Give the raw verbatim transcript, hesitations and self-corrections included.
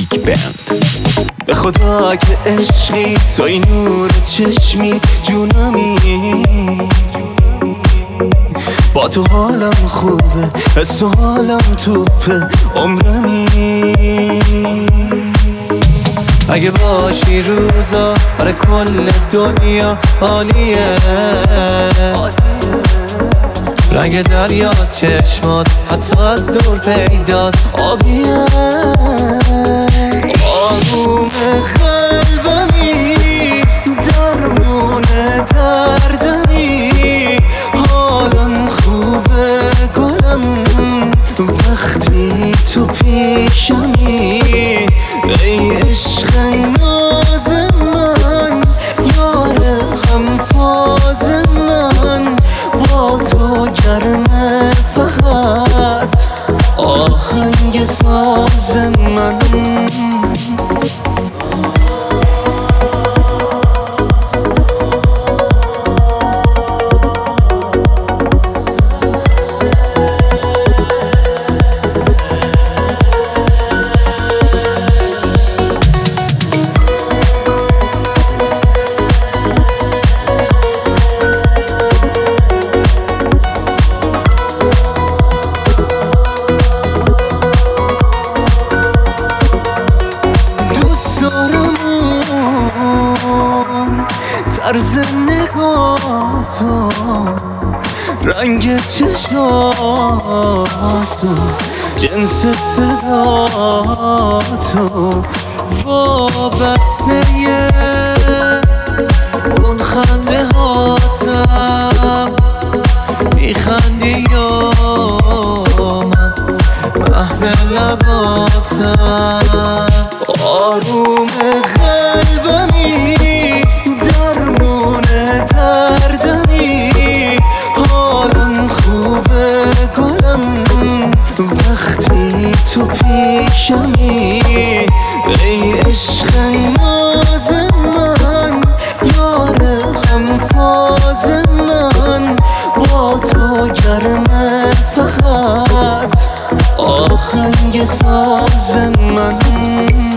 بیگ بند. به خدا که عشقی توی نور چشمی جونمی، با تو حالم خوبه، حس و حالم توپه عمرمی. اگه باشی روزا برای کل دنیا عالیه، رنگ دریاست چشمات حتی از دور پیداست آبیه. آروم قلبمی درمون دردمی، حالم خوبه گلم وقتی تو پیشمی. ای عشق ناز من، یار هم فاز من، با تو گرمه فقط آهنگ ساز من. طرز نگاهتو، رنگ چشماتو، جنس صداتو، وابسته اون خنده هاتم. میخندی یا من محو لباتم. آروم قلبمی درمون دردمی، حالم خوبه گلم وقتی تو پیشمی. ای عشق ناز من، یار هم فاز من، با تو گرمه فقط آهنگ ساز من.